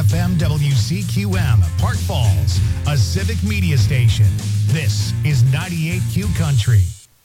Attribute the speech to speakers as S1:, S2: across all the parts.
S1: FM WCQM, Park Falls, a civic media station. This is 98Q Country.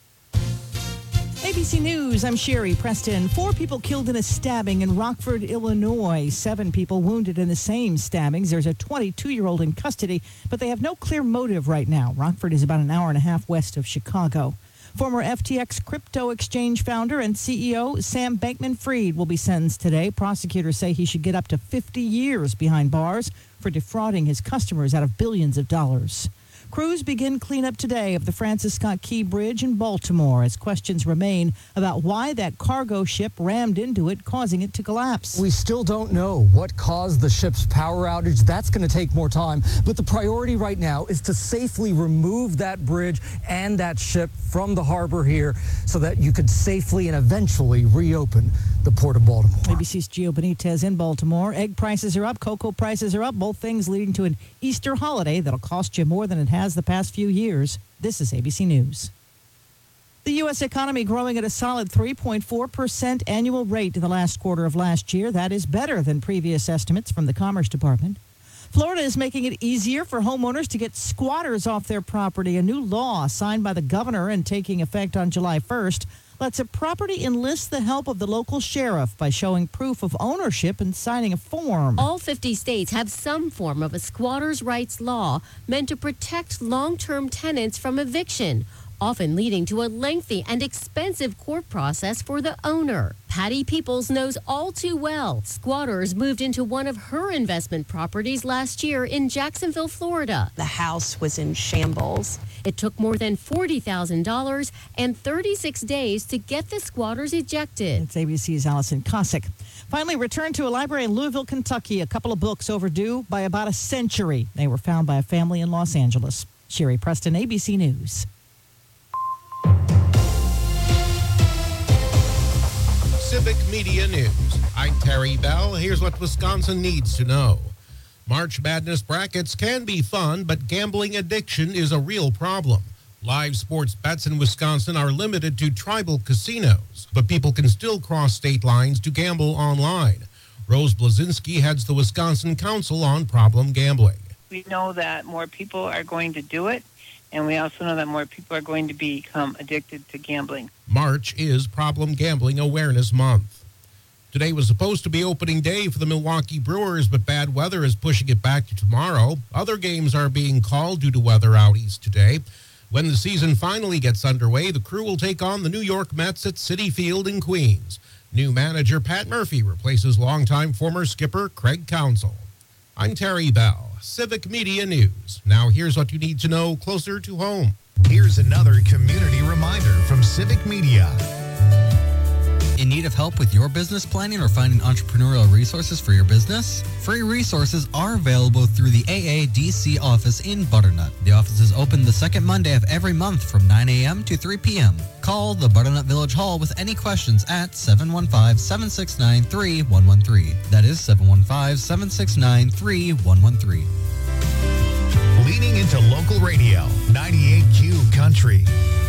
S2: ABC News, I'm Sherry Preston. 4 people killed in a stabbing in Rockford, Illinois. 7 people wounded in the same stabbings. There's a 22-year-old in custody, but they have no clear motive right now. Rockford is about an hour and a half west of Chicago. Former FTX crypto exchange founder and CEO Sam Bankman-Fried will be sentenced today. Prosecutors say he should get up to 50 years behind bars for defrauding his customers out of billions of dollars. Crews begin cleanup today of the Francis Scott Key Bridge in Baltimore as questions remain about why that cargo ship rammed into it, causing it to collapse.
S3: We still don't know what caused the ship's power outage. That's going to take more time. But the priority right now is to safely remove that bridge and that ship from the harbor here so that you could safely and eventually reopen the Port of Baltimore.
S2: ABC's Gio Benitez in Baltimore. Egg prices are up, cocoa prices are up, both things leading to an Easter holiday that'll cost you more than it has the past few years. This is ABC News. The U.S. economy growing at a solid 3.4% annual rate in the last quarter of last year. That is better than previous estimates from the Commerce Department. Florida is making it easier for homeowners to get squatters off their property. A new law signed by the governor and taking effect on July 1st lets a property enlist the help of the local sheriff by showing proof of ownership and signing a form.
S4: All 50 states have some form of a squatters' rights law meant to protect long-term tenants from eviction, often leading to a lengthy and expensive court process for the owner. Patty Peoples knows all too well. Squatters moved into one of her investment properties last year in Jacksonville, Florida.
S5: The house was in shambles.
S4: It took more than $40,000 and 36 days to get the squatters ejected.
S2: It's ABC's Allison Cossack. Finally, returned to a library in Louisville, Kentucky. A couple of books overdue by about a century. They were found by a family in Los Angeles. Sherry Preston, ABC News.
S6: Civic Media News. I'm Terry Bell. Here's what Wisconsin needs to know. March Madness brackets can be fun, but gambling addiction is a real problem. Live sports bets in Wisconsin are limited to tribal casinos, but people can still cross state lines to gamble online. Rose Blazinski heads the Wisconsin Council on Problem Gambling.
S7: We know that more people are going to do it, and we also know that more people are going to become addicted to gambling.
S6: March is Problem Gambling Awareness Month. Today was supposed to be opening day for the Milwaukee Brewers, but bad weather is pushing it back to tomorrow. Other games are being called due to weather out east today. When the season finally gets underway, the Crew will take on the New York Mets at Citi Field in Queens. New manager Pat Murphy replaces longtime former skipper Craig Counsell. I'm Terry Bell, Civic Media News. Now here's what you need to know closer to home.
S1: Here's another community reminder from Civic Media.
S8: In need of help with your business planning or finding entrepreneurial resources for your business? Free resources are available through the AADC office in Butternut. The office is open the second Monday of every month from 9 a.m. to 3 p.m. Call the Butternut Village Hall with any questions at 715-769-3113. That is 715-769-3113.
S1: Leaning into local radio, 98Q Country.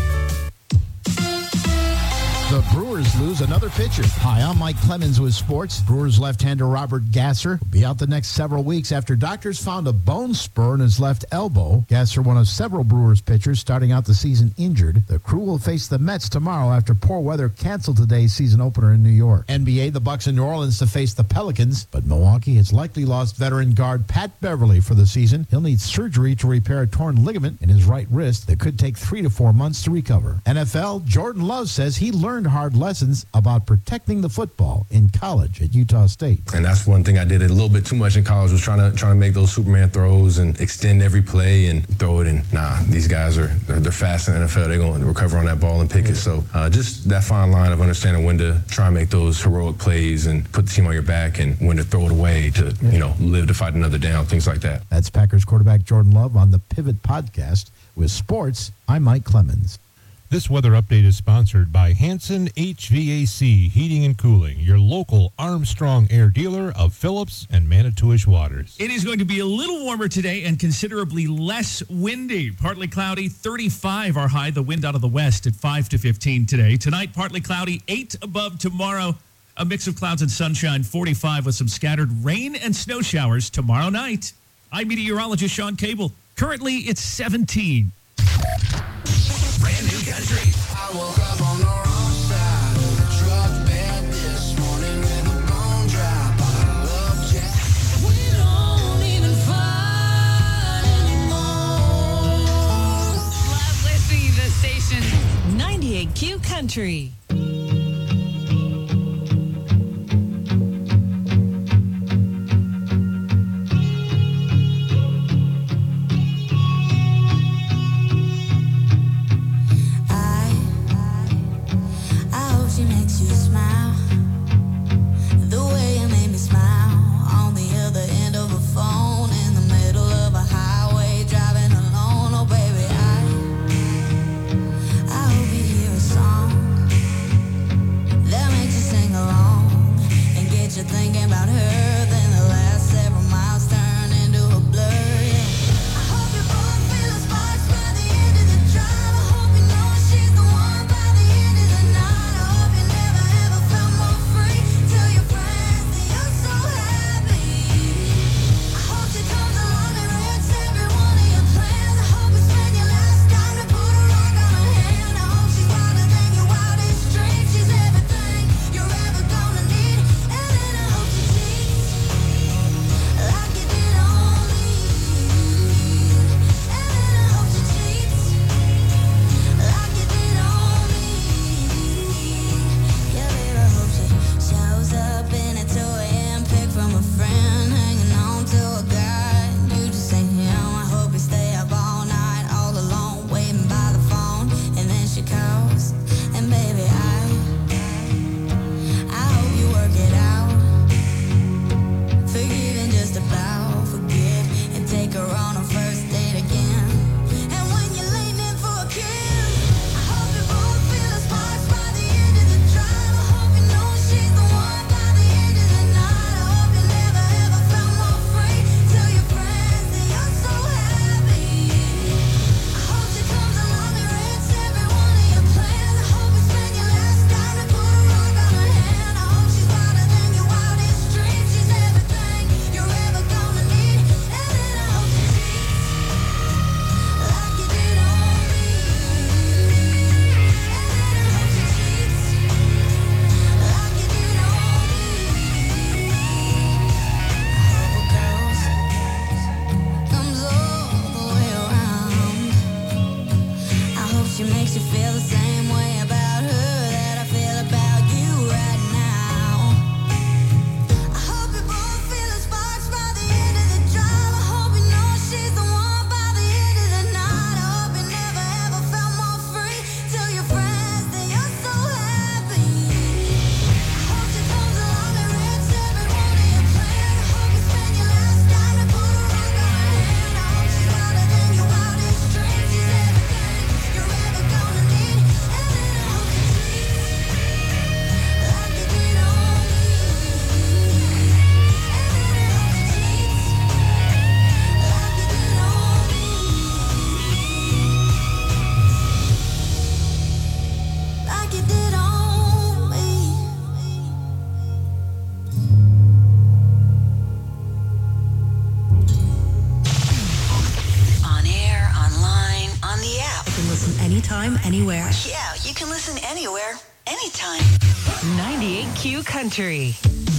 S9: The Brewers lose another pitcher. Hi, I'm Mike Clemens with sports. Brewers left-hander Robert Gasser will be out the next several weeks after doctors found a bone spur in his left elbow. Gasser, one of several Brewers pitchers starting out the season injured. The Crew will face the Mets tomorrow after poor weather canceled today's season opener in New York. NBA, the Bucks in New Orleans to face the Pelicans, but Milwaukee has likely lost veteran guard Pat Beverly for the season. He'll need surgery to repair a torn ligament in his right wrist that could take 3 to 4 months to recover. NFL, Jordan Love says he learned hard lessons about protecting the football in college at Utah State.
S10: And that's one thing I did a little bit too much in college, was trying to make those Superman throws and extend every play and throw it in. Nah, these guys they're fast in the NFL. They're going to recover on that ball and pick it. So just that fine line of understanding when to try and make those heroic plays and put the team on your back, and when to throw it away to live to fight another down, things like that.
S9: That's Packers quarterback Jordan Love on the Pivot Podcast. With sports, I'm Mike Clemens.
S11: This weather update is sponsored by Hanson HVAC Heating and Cooling, your local Armstrong Air dealer of Phillips and Manitowish Waters.
S12: It is going to be a little warmer today and considerably less windy. Partly cloudy, 35 our high. The wind out of the west at 5 to 15 today. Tonight, partly cloudy, 8 above tomorrow. A mix of clouds and sunshine, 45 with some scattered rain and snow showers tomorrow night. I'm meteorologist Sean Cable. Currently, it's 17.
S13: Brand new country. I woke up on the wrong side of the truck bed this morning with a bone dry bottle of Jack. We don't even fight anymore.
S14: Love listening to the station. 98Q Country.
S15: She makes you smile the way you made me smile on the other end of a phone in the middle of a highway driving alone. Oh baby, I hope you hear a song that makes you sing along and get you thinking about her. Then the last several miles turn into a blur. I hope you both feel the sparks by the end of the drive. I hope you know she's the one by the end of the night.
S14: Anywhere.
S16: Yeah, you can listen anywhere, anytime.
S14: 98Q Country.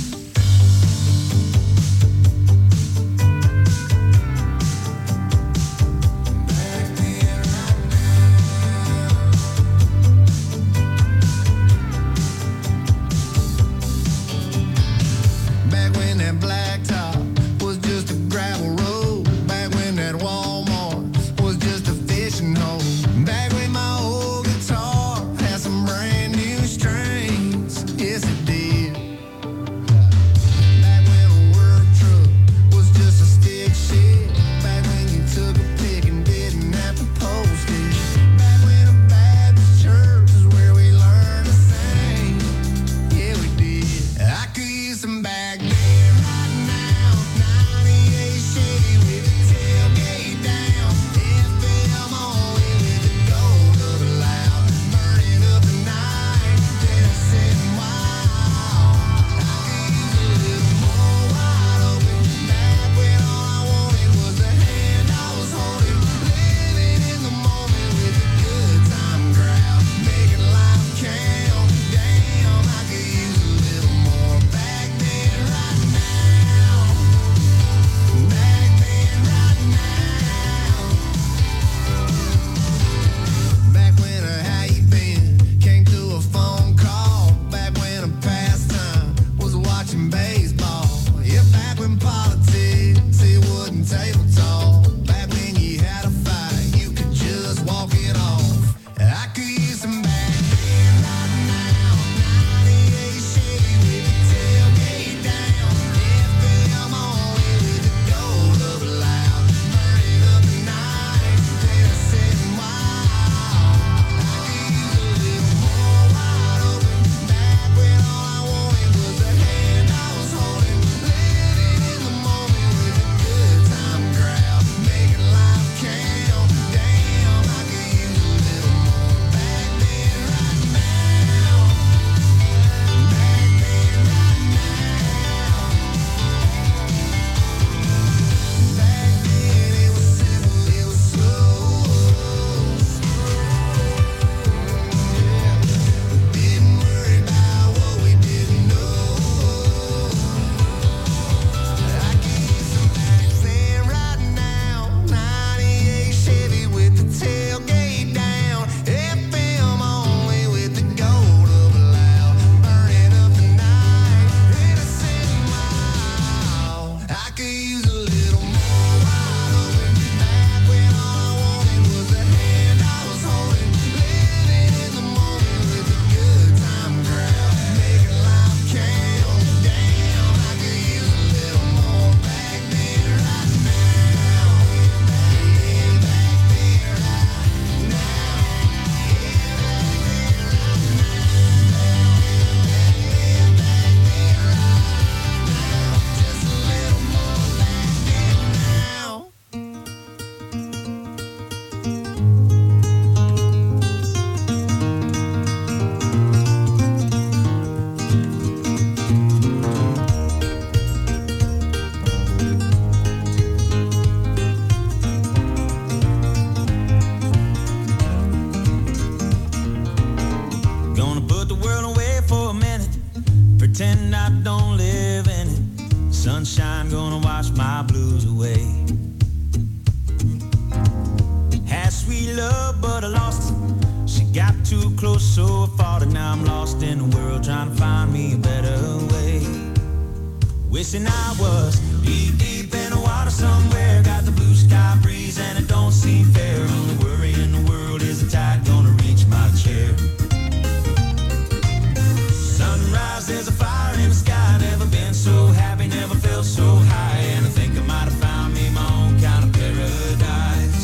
S13: Back when that blacktop was just a gravel road. Back when that Walmart was just a fishing hole. Back when my old guitar had some brand new strings. Yes, it did.
S17: and I don't live in it. Sunshine gonna wash my blues away. Had sweet love, but I lost it. She got too close, so I fought it. Now I'm lost in the world, trying to find me a better way. Wishing I was deep, deep in the water somewhere. Got the blue sky breeze and it don't seem fair. Only worry in the world is the tide gonna reach my chair. Sunrise, there's a fire in the sky. Never been so happy, never felt so high. And I think I might have found me my own kind of paradise.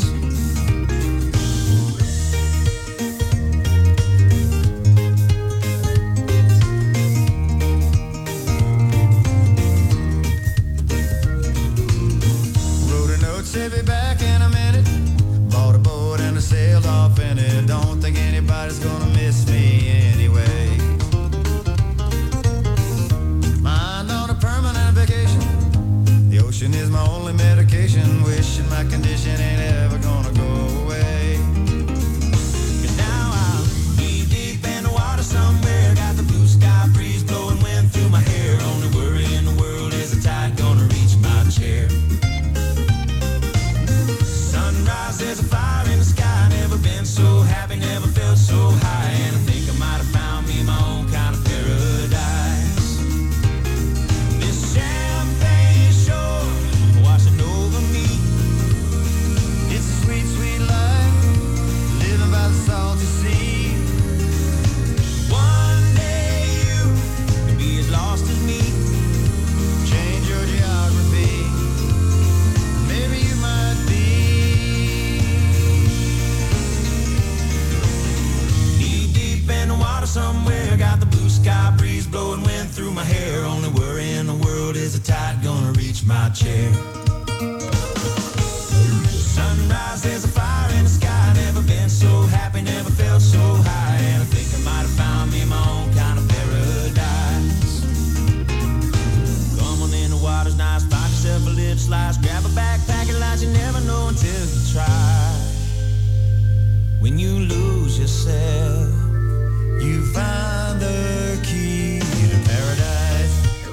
S18: Wrote a note, said be back in a minute. Bought a boat and I sailed off in it. Don't think anybody's gonna miss me anyway. Mind on a permanent vacation. The ocean is my only medication. Wishing my condition ain't ever gonna go away. 'Cause now I'm deep, deep in the water somewhere. Got the blue sky breeze blowing wind through my hair. Only worry in the world is the tide gonna reach my chair. Sunrise, there's a fire in the sky. Never been so happy, never felt so high. And I think I might have found me my own kind of paradise. This champagne shore washing over me. It's a sweet, sweet life, living by the salty sea. One day you can be as lost as me. Change your geography. Maybe you might be. Deep, deep in the water somewhere. Got the blue sky breeze blowing wind through my hair. Only worry in the world is the tide gonna reach my chair. Sunrise, there's a fire in the sky. Never been so happy, never felt so high. And I think I might have found me my own kind of paradise. Come on in, the water's nice. Find yourself a lip slice. Grab a backpack and lunch. You never know until you try. When you lose yourself, you find the key to paradise.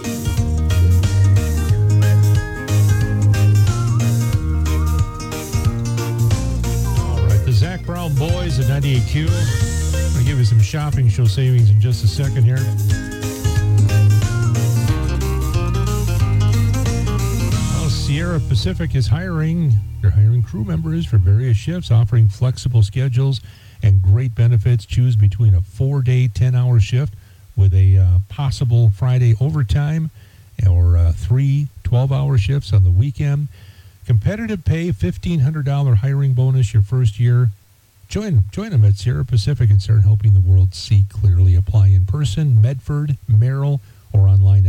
S11: All right, the Zach Brown Boys at 98Q. I'm going to give you some shopping show savings in just a second here. Well, Sierra Pacific is hiring. They're hiring crew members for various shifts, offering flexible schedules and great benefits. Choose between a 4-day, 10-hour shift with a possible Friday overtime or 3 12-hour shifts on the weekend. Competitive pay, $1,500 hiring bonus your first year. Join them at Sierra Pacific and start helping the world see clearly. Apply in person, Medford, Merrill, or online,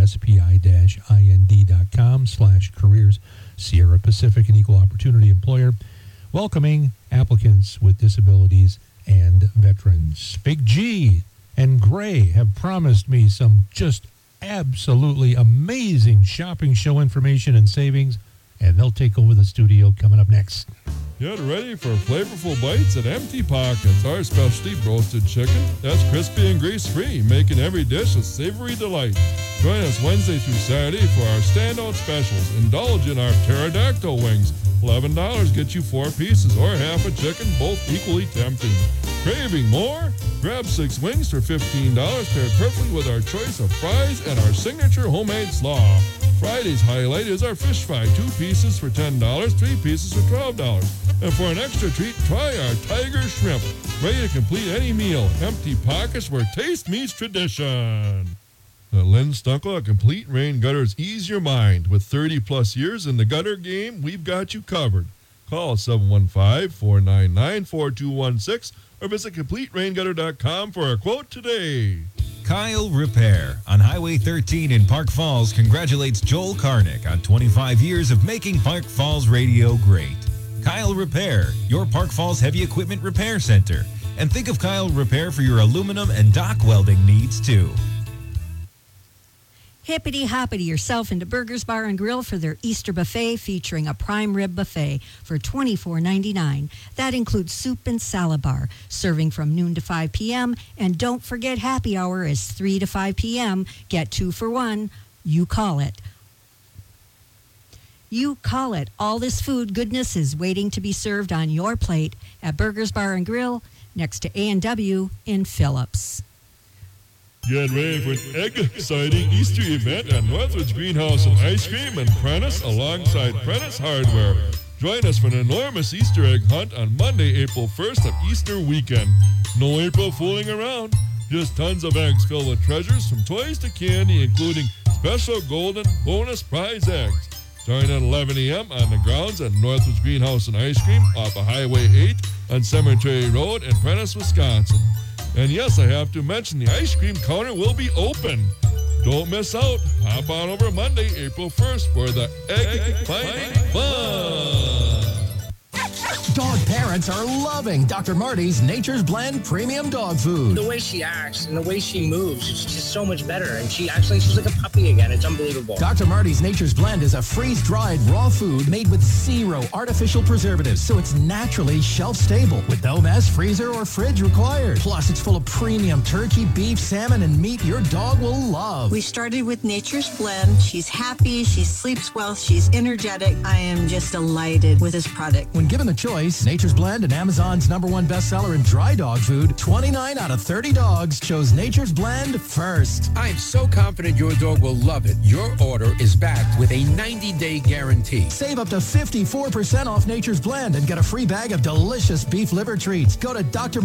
S11: spi-ind.com/careers. Sierra Pacific, an equal opportunity employer, welcoming applicants with disabilities and veterans. Big G and Gray have promised me some just absolutely amazing shopping show information and savings, and they'll take over the studio coming up next.
S19: Get ready for flavorful bites at Empty Pockets, our specialty roasted chicken that's crispy and grease-free, making every dish a savory delight. Join us Wednesday through Saturday for our standout specials. Indulge in our pterodactyl wings. $11 get you 4 pieces or half a chicken, both equally tempting. Craving more? Grab 6 wings for $15, paired perfectly with our choice of fries and our signature homemade slaw. Friday's highlight is our fish fry, 2 pieces for $10, 3 pieces for $12. And for an extra treat, try our tiger shrimp. Ready to complete any meal. Empty Pockets, where taste meets tradition. At Lynn Stunkel, at Complete Rain Gutters, ease your mind. With 30-plus years in the gutter game, we've got you covered. Call 715-499-4216 or visit CompleteRainGutter.com for a quote today.
S20: Kyle Repair on Highway 13 in Park Falls congratulates Joel Karnick on 25 years of making Park Falls radio great. Kyle Repair, your Park Falls heavy equipment repair center. And think of Kyle Repair for your aluminum and dock welding needs too.
S21: Hippity hoppity yourself into Burgers Bar and Grill for their Easter buffet featuring a prime rib buffet for $24.99. That includes soup and salad bar, serving from noon to 5 p.m. And don't forget happy hour is 3 to 5 p.m. Get 2 for 1. You call it. You call it. All this food goodness is waiting to be served on your plate at Burgers Bar and Grill next to A&W in Phillips.
S19: Get ready for an exciting Easter event at Northwoods Greenhouse and Ice Cream and Prentice alongside Prentice Hardware. Join us for an enormous Easter egg hunt on Monday, April 1st of Easter weekend. No April fooling around. Just tons of eggs filled with treasures from toys to candy, including special golden bonus prize eggs. Starting at 11 a.m. on the grounds at Northwoods Greenhouse and Ice Cream off of Highway 8 on Cemetery Road in Prentice, Wisconsin. And yes, I have to mention the ice cream counter will be open. Don't miss out. Hop on over Monday, April 1st for the Egg Fighting Fun.
S22: Dog parents are loving Dr. Marty's Nature's Blend Premium Dog Food.
S23: The way she acts and the way she moves, it's just so much better. And she's like a puppy again. It's unbelievable.
S22: Dr. Marty's Nature's Blend is a freeze-dried raw food made with 0 artificial preservatives, so it's naturally shelf-stable with no mess, freezer, or fridge required. Plus, it's full of premium turkey, beef, salmon, and meat your dog will love.
S5: We started with Nature's Blend. She's happy, she sleeps well, she's energetic. I am just delighted with this product.
S22: When given the choice, Nature's Blend and Amazon's #1 bestseller in dry dog food, 29 out of 30 dogs chose Nature's Blend first.
S24: I am so confident your dog will love it. Your order is backed with a 90-day guarantee.
S22: Save up to 54% off Nature's Blend and get a free bag of delicious beef liver treats. Go to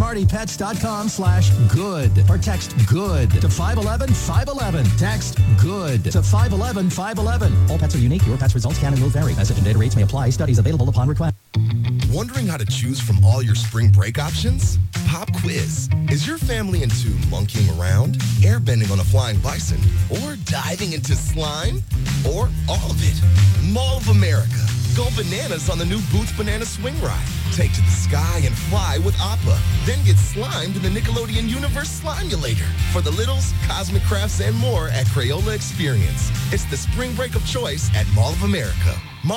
S22: drmartypets.com/good or text GOOD to 511-511. Text GOOD to 511-511. All pets are unique. Your pet's results can and will vary. Message and data rates may apply. Studies available upon request.
S25: Wondering how to choose from all your spring break options? Pop quiz. Is your family into monkeying around, airbending on a flying bison, or diving into slime? Or all of it? Mall of America. Go bananas on the new Boots Banana Swing Ride. Take to the sky and fly with Appa. Then get slimed in the Nickelodeon Universe Slimulator. For the littles, cosmic crafts, and more at Crayola Experience. It's the spring break of choice at Mall of America.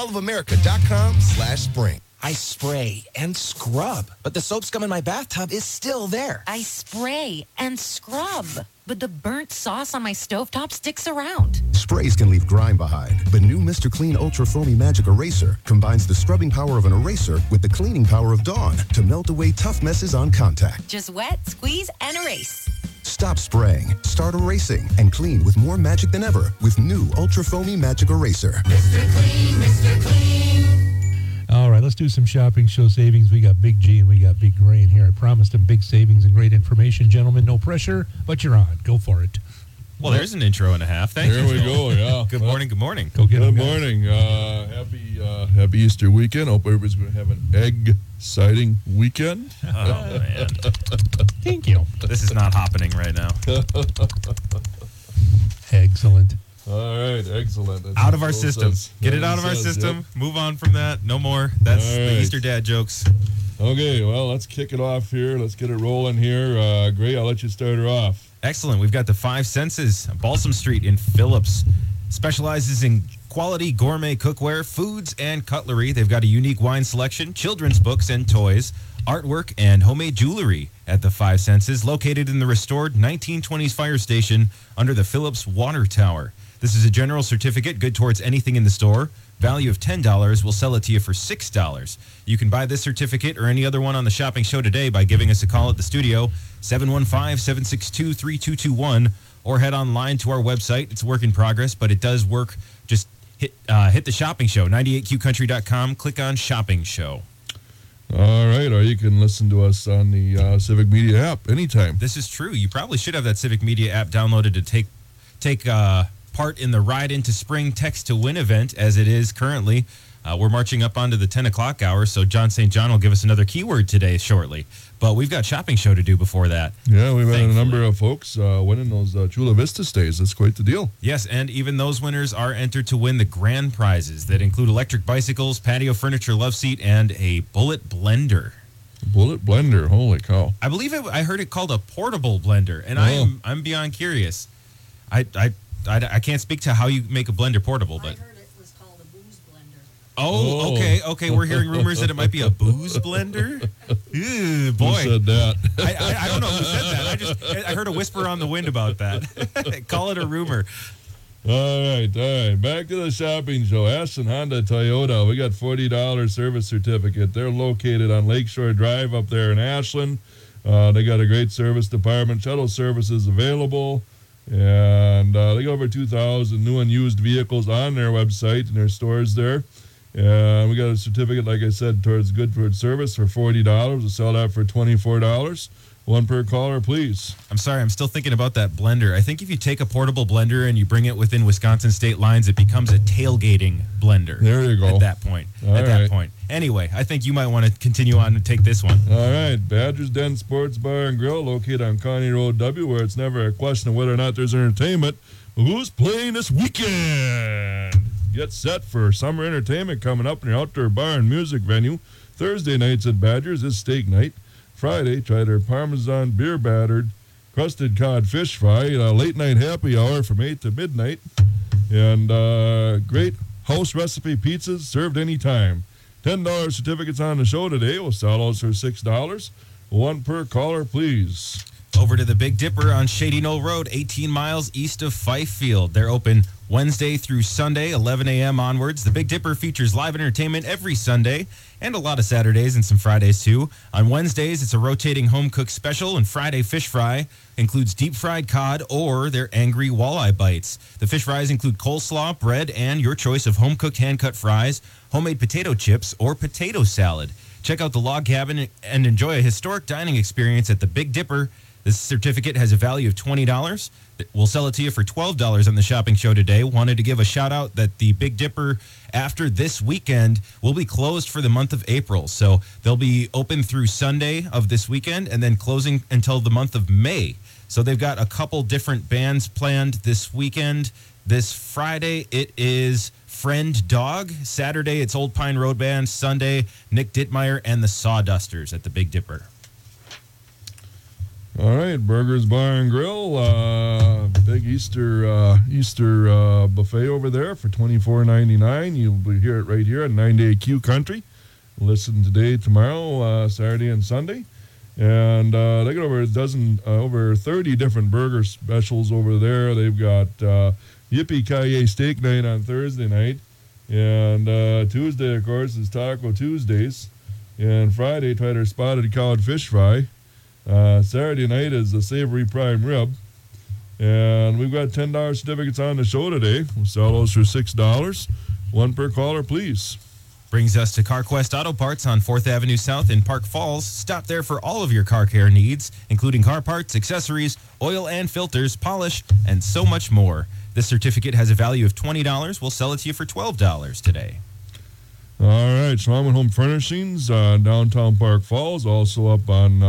S25: mallofamerica.com/spring.
S26: I spray and scrub, but the soap scum in my bathtub is still there.
S27: I spray and scrub, but the burnt sauce on my stovetop sticks around.
S28: Sprays can leave grime behind, but new Mr. Clean Ultra Foamy Magic Eraser combines the scrubbing power of an eraser with the cleaning power of Dawn to melt away tough messes on contact.
S27: Just wet, squeeze, and erase.
S28: Stop spraying, start erasing, and clean with more magic than ever with new Ultra Foamy Magic Eraser.
S13: Mr. Clean, Mr. Clean.
S11: All right, let's do some shopping show savings. We got Big G and we got Big Ray in here. I promised them big savings and great information. Gentlemen, no pressure, but you're on. Go for it.
S29: Well, there's an intro and a half. Thank you.
S19: There we go, yeah.
S29: Good morning, good morning.
S11: Go get
S19: Good
S11: them, guys.
S19: morning. Happy Easter weekend. Hope everybody's going to have an egg-citing weekend.
S29: Oh, man.
S11: Thank you.
S29: This is not happening right now.
S11: Excellent.
S19: All right, excellent. That's
S29: Out of
S19: what
S29: our
S19: Bill
S29: system.
S19: says.
S29: Get it
S19: Bill
S29: out of our
S19: says,
S29: system.
S19: yep.
S29: Move on from that. No more. That's
S19: All
S29: the
S19: right.
S29: Easter dad jokes.
S19: Okay, well, let's kick it off here. Let's get it rolling here. Gray, I'll let you start her off.
S29: Excellent. We've got the Five Senses, Balsam Street in Phillips. Specializes in quality gourmet cookware, foods, and cutlery. They've got a unique wine selection, children's books and toys, artwork, and homemade jewelry at the Five Senses, located in the restored 1920s fire station under the Phillips Water Tower. This is a general certificate, good towards anything in the store. Value of $10. We'll sell it to you for $6. You can buy this certificate or any other one on the shopping show today by giving us a call at the studio, 715-762-3221, or head online to our website. It's a work in progress, but it does work. Just hit the shopping show, 98qcountry.com. Click on shopping show.
S19: All right, or you can listen to us on the Civic Media app anytime.
S29: This is true. You probably should have that Civic Media app downloaded to take part in the Ride into Spring Text to Win event, as it is currently. We're marching up onto the 10 o'clock hour, so John St. John will give us another keyword today shortly. But we've got shopping show to do before that.
S19: Yeah, we've had a number of folks winning those Chula Vista stays. That's quite the deal.
S29: Yes, and even those winners are entered to win the grand prizes that include electric bicycles, patio furniture love seat, and a bullet blender.
S19: Bullet blender, holy cow.
S29: I believe I heard it called a portable blender, and I'm beyond curious. I I can't speak to how you make a blender portable, but. Oh, okay. We're hearing rumors that it might be a booze blender. Ew, boy,
S19: Who said that?
S29: I don't know who said that. I heard a whisper on the wind about that. Call it a rumor.
S19: All right. Back to the shopping show. Ashland Honda Toyota. We got $40 service certificate. They're located on Lakeshore Drive up there in Ashland. They got a great service department. Shuttle services available. And they got over 2,000 new and used vehicles on their website and their stores there. And we got a certificate, like I said, towards Goodford service for $40. We'll sell that for $24. One per caller, please.
S29: I'm sorry, I'm still thinking about that blender. I think if you take a portable blender and you bring it within Wisconsin state lines, it becomes a tailgating blender.
S19: There you go.
S29: At that point. That point. Anyway, I think you might want to continue on and take this one.
S19: All right. Badger's Den Sports Bar and Grill, located on County Road W, where it's never a question of whether or not there's entertainment. Who's playing this weekend? Get set for summer entertainment coming up in your outdoor bar and music venue. Thursday nights at Badger's is steak night. Friday, try their Parmesan beer battered crusted cod fish fry. Late night happy hour from 8 to midnight. And great house recipe pizzas served anytime. $10 certificates on the show today. We'll sell those for $6. One per caller, please.
S29: Over to the Big Dipper on Shady Knoll Road, 18 miles east of Fifield. They're open Wednesday through Sunday, 11 a.m. onwards. The Big Dipper features live entertainment every Sunday and a lot of Saturdays and some Fridays too. On Wednesdays, it's a rotating home-cooked special, and Friday fish fry includes deep-fried cod or their angry walleye bites. The fish fries include coleslaw, bread, and your choice of home-cooked hand-cut fries, homemade potato chips, or potato salad. Check out the log cabin and enjoy a historic dining experience at the Big Dipper. This certificate has a value of $20. We'll sell it to you for $12 on the shopping show today. Wanted to give a shout out that the Big Dipper, after this weekend, will be closed for the month of April. So they'll be open through Sunday of this weekend and then closing until the month of May. So they've got a couple different bands planned this weekend. This Friday, it is Friend Dog. Saturday, it's Old Pine Road Band. Sunday, Nick Dittmeyer and the Sawdusters at the Big Dipper.
S19: All right, Burgers Bar and Grill, big Easter buffet over there for $24.99. You'll be here right here at 98Q Country. Listen today, tomorrow, Saturday, and Sunday. And they got over 30 different burger specials over there. They've got Yippee-Ki-Yay Steak Night on Thursday night. And Tuesday, of course, is Taco Tuesdays. And Friday, try their spotted cod fish fry. Saturday night is the savory prime rib. And we've got $10 certificates on the show today. We'll sell those for $6. One per caller, please.
S29: Brings us to CarQuest Auto Parts on 4th Avenue South in Park Falls. Stop there for all of your car care needs, including car parts, accessories, oil and filters, polish, and so much more. This certificate has a value of $20. We'll sell it to you for $12 today.
S19: All right, Schwammen Home Furnishings, downtown Park Falls, also up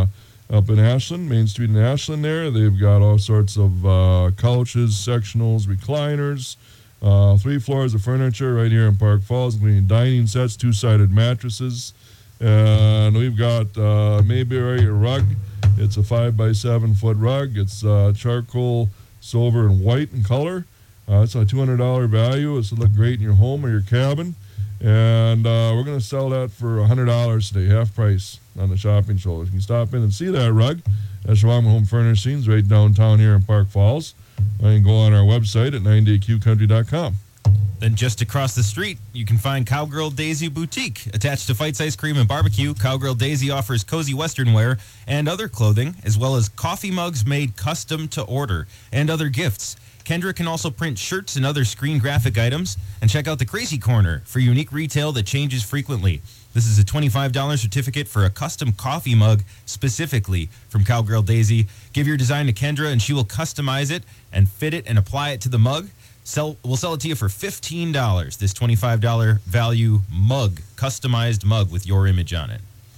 S19: in Ashland, Main Street in Ashland there. They've got all sorts of couches, sectionals, recliners, 3 floors of furniture right here in Park Falls, including dining sets, 2-sided mattresses. And we've got Mayberry rug. It's a 5x7 foot rug. It's charcoal, silver, and white in color. It's a $200 value. It's to look great in your home or your cabin. And we're going to sell that for $100 today, half price on the shopping show. You can stop in and see that rug at Schwammen Home Furnishings right downtown here in Park Falls. You can go on our website at 98qcountry.com.
S29: Then just across the street, you can find Cowgirl Daisy Boutique. Attached to Fight's Ice Cream and Barbecue, Cowgirl Daisy offers cozy Western wear and other clothing, as well as coffee mugs made custom to order and other gifts. Kendra can also print shirts and other screen graphic items. And check out the Crazy Corner for unique retail that changes frequently. This is a $25 certificate for a custom coffee mug specifically from Cowgirl Daisy. Give your design to Kendra and she will customize it and fit it and apply it to the mug. We'll sell it to you for $15, this $25 value mug, customized mug with your image on it.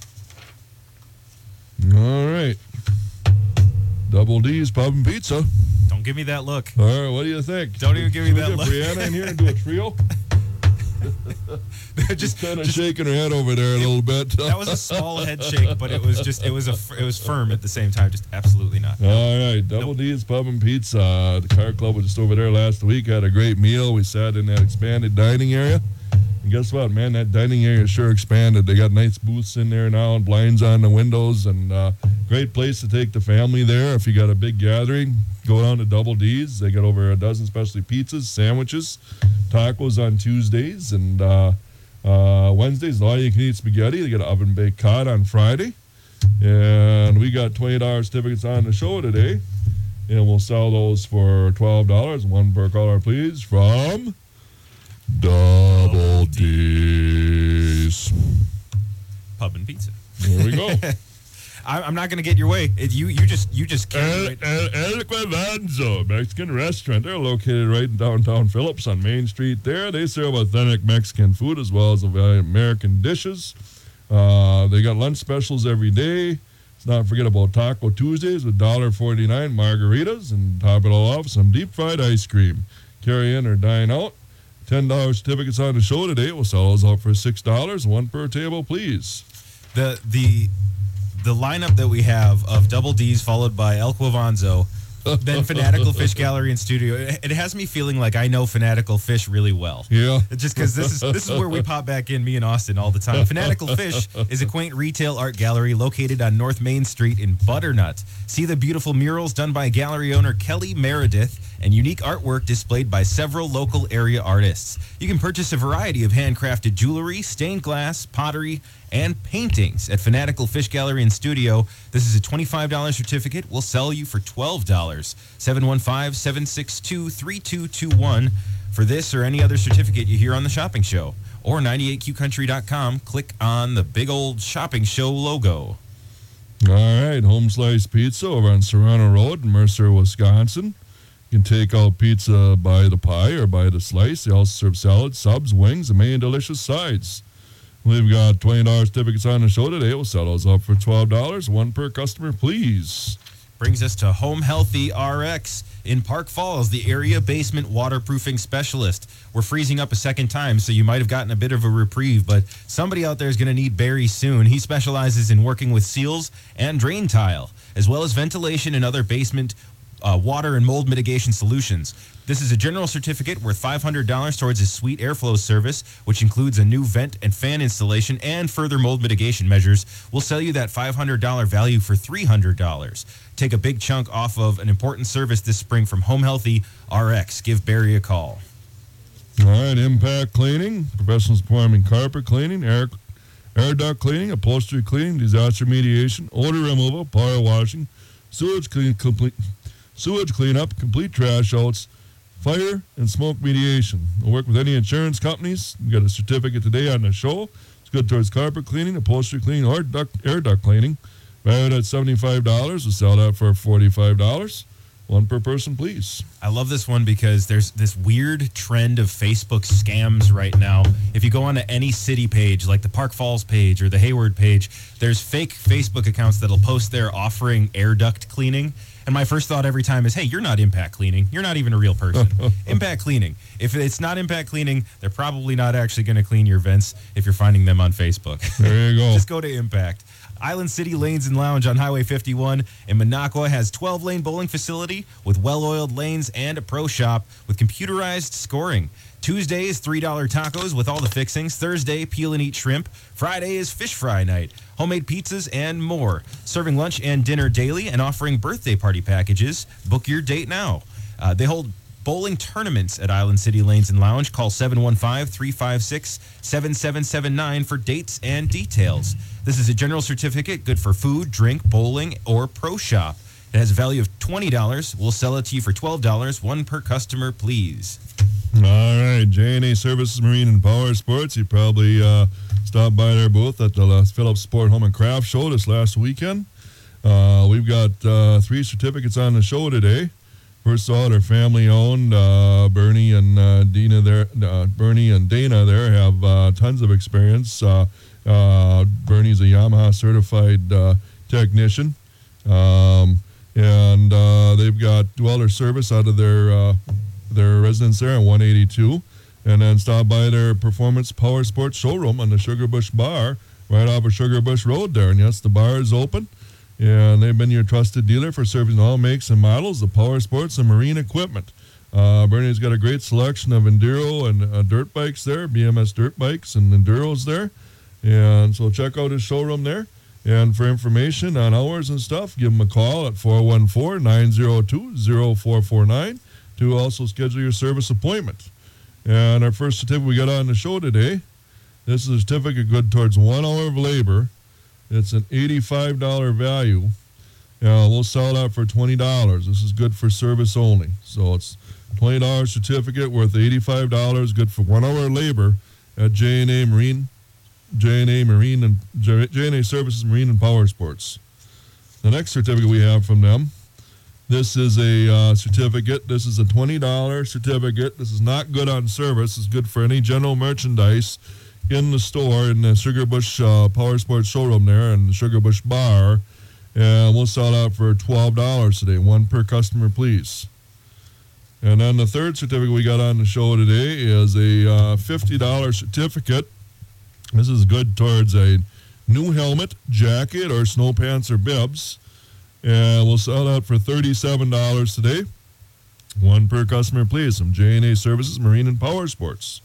S19: All right. Double D's Pub and Pizza.
S29: Don't give me that look.
S19: All right, what do you think?
S29: Don't even give me that look.
S19: Brianna in here and do a trio? just kind of shaking her head over there a little bit.
S29: That was a small head shake, but it was firm at the same time. Just absolutely not.
S19: All right, Double D's Pub and Pizza. The Car Club was just over there last week. Had a great meal. We sat in that expanded dining area. And guess what, man? That dining area sure expanded. They got nice booths in there now and blinds on the windows, and great place to take the family there. If you got a big gathering, go down to Double D's. They got over a dozen specialty pizzas, sandwiches, tacos on Tuesdays, and Wednesdays, all-you-can-eat spaghetti. They got an oven-baked cod on Friday. And we got $20 certificates on the show today, and we'll sell those for $12. One per caller, please, from Double D's
S29: Pub and Pizza.
S19: There we go.
S29: I'm not going to get your way. You just can't.
S19: El Cuavanzo Mexican restaurant. They're located right in downtown Phillips on Main Street there. They serve authentic Mexican food as well as American dishes. They got lunch specials every day. Let's not forget about Taco Tuesdays with $1.49 margaritas, and top it all off, some deep fried ice cream. Carry in or dine out. $10 certificates on the show today. We'll sell those out for $6. One per table, please.
S29: The lineup that we have of Double D's followed by El Cuavanzo, then Fanatical Fish Gallery and Studio. It has me feeling like I know Fanatical Fish really well.
S19: Yeah.
S29: Just because this is where we pop back in, me and Austin, all the time. Fanatical Fish is a quaint retail art gallery located on North Main Street in Butternut. See the beautiful murals done by gallery owner Kelly Meredith and unique artwork displayed by several local area artists. You can purchase a variety of handcrafted jewelry, stained glass, pottery, and paintings at Fanatical Fish Gallery and Studio. This is a $25 certificate. We'll sell you for $12. 715-762-3221 for this or any other certificate you hear on the shopping show. Or 98qcountry.com. Click on the big old shopping show logo.
S19: All right, Home Slice Pizza over on Serrano Road in Mercer, Wisconsin. You can take out pizza by the pie or by the slice. They also serve salads, subs, wings, and many delicious sides. We've got $20 certificates on the show today. We'll sell those up for $12. One per customer, please.
S29: Brings us to Home Healthy RX in Park Falls, the area basement waterproofing specialist. We're freezing up a second time, so you might have gotten a bit of a reprieve, but somebody out there is going to need Barry soon. He specializes in working with seals and drain tile, as well as ventilation and other basement water and mold mitigation solutions. This is a general certificate worth $500 towards his suite airflow service, which includes a new vent and fan installation and further mold mitigation measures. We'll sell you that $500 value for $300. Take a big chunk off of an important service this spring from Home Healthy RX. Give Barry a call.
S19: All right, Impact Cleaning, professionals performing carpet cleaning, air duct cleaning, upholstery cleaning, disaster remediation, odor removal, power washing, sewage cleanup, complete trash outs, fire and smoke mediation. We'll work with any insurance companies. We got a certificate today on the show. It's good towards carpet cleaning, upholstery cleaning, or air duct cleaning. Valued at $75. We'll sell that for $45. One per person, please.
S29: I love this one because there's this weird trend of Facebook scams right now. If you go onto any city page, like the Park Falls page or the Hayward page, there's fake Facebook accounts that'll post there offering air duct cleaning. And my first thought every time is, hey, you're not Impact Cleaning. You're not even a real person. Impact Cleaning. If it's not Impact Cleaning, they're probably not actually going to clean your vents if you're finding them on Facebook.
S19: There you go.
S29: Just go to Impact. Island City Lanes and Lounge on Highway 51 in Minocqua has 12-lane bowling facility with well-oiled lanes and a pro shop with computerized scoring. Tuesday is $3 tacos with all the fixings. Thursday, peel and eat shrimp. Friday is fish fry night. Homemade pizzas and more. Serving lunch and dinner daily and offering birthday party packages. Book your date now. They hold bowling tournaments at Island City Lanes and Lounge. Call 715-356-7779 for dates and details. This is a general certificate good for food, drink, bowling, or pro shop. It has a value of $20. We'll sell it to you for $12. One per customer, please.
S19: All right, J&A Services Marine and Power Sports. You probably stopped by their booth at the Phillips Sport Home and Craft Show this last weekend. We've got 3 certificates on the show today. First of all, they're family-owned. Bernie and Dana there have tons of experience. Bernie's a Yamaha certified technician, and they've got welder service out of their residence there on 182. And then stop by their Performance Power Sports showroom on the Sugar Bush Bar right off of Sugar Bush Road there. And yes, the bar is open. And they've been your trusted dealer for servicing all makes and models of power sports and marine equipment. Bernie's got a great selection of enduro and dirt bikes there, BMS dirt bikes and enduros there. And so check out his showroom there. And for information on hours and stuff, give him a call at 414-902-0449 to also schedule your service appointment. And our first certificate we got on the show today, this is a certificate good towards 1 hour of labor. It's an $85 value. We'll sell that for $20. This is good for service only. So it's $20 certificate worth $85, good for 1 hour of labor at J&A Services Marine and Power Sports. The next certificate we have from them, this is a certificate. This is a $20 certificate. This is not good on service. It's good for any general merchandise in the store in the Sugar Bush Power Sports showroom there and the Sugar Bush Bar. And we'll sell it out for $12 today, one per customer, please. And then the third certificate we got on the show today is a $50 certificate. This is good towards a new helmet, jacket, or snow pants or bibs. And we'll sell that for $37 today. One per customer, please, from J&A Services, Marine and Power Sports.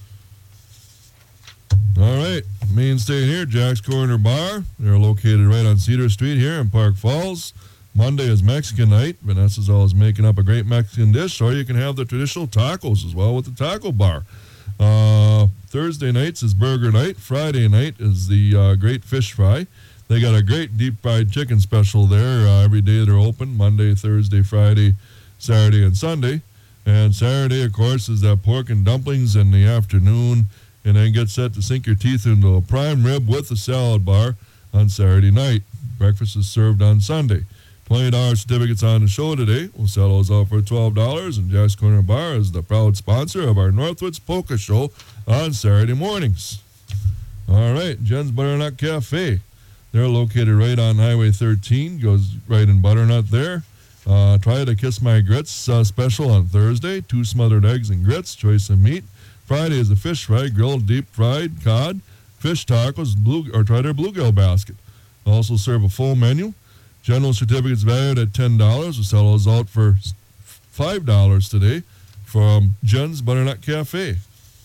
S19: All right, mainstay here, Jack's Corner Bar. They're located right on Cedar Street here in Park Falls. Monday is Mexican night. Vanessa's always making up a great Mexican dish, or you can have the traditional tacos as well with the taco bar. Thursday nights is burger night. Friday night is the great fish fry. They got a great deep fried chicken special there. Every day they're open, Monday, Thursday, Friday, Saturday, and Sunday. And Saturday, of course, is that pork and dumplings in the afternoon. And then get set to sink your teeth into a prime rib with a salad bar on Saturday night. Breakfast is served on Sunday. $20 certificates on the show today. We'll sell those out for $12. And Jack's Corner Bar is the proud sponsor of our Northwoods Polka Show on Saturday mornings. All right, Jen's Butternut Cafe. They're located right on Highway 13. Goes right in Butternut there. Try the Kiss My Grits special on Thursday. 2 smothered eggs and grits, choice of meat. Friday is a fish fry, grilled deep fried cod, fish tacos, or try their bluegill basket. Also serve a full menu. General certificates valued at $10. We'll sell those out for $5 today from Jen's Butternut Cafe.